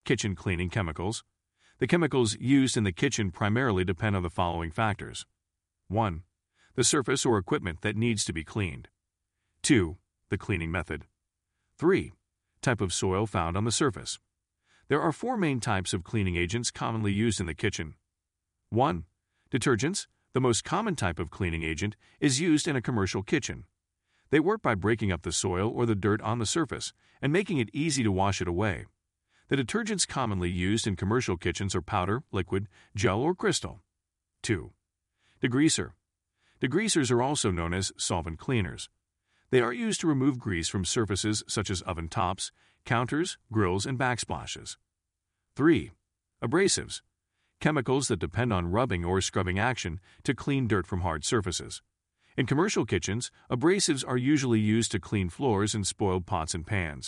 Kitchen cleaning chemicals. The chemicals used in the kitchen primarily depend on the following factors. 1. The surface or equipment that needs to be cleaned. 2. The cleaning method. 3. Type of soil found on the surface. There are 4 main types of cleaning agents commonly used in the kitchen. 1. Detergents. The most common type of cleaning agent is used in a commercial kitchen. They work by breaking up the soil or the dirt on the surface and making it easy to wash it away. The detergents commonly used in commercial kitchens are powder, liquid, gel, or crystal. 2. Degreaser. Degreasers are also known as solvent cleaners. They are used to remove grease from surfaces such as oven tops, counters, grills, and backsplashes. 3. Abrasives. Chemicals that depend on rubbing or scrubbing action to clean dirt from hard surfaces. In commercial kitchens, abrasives are usually used to clean floors and spoiled pots and pans.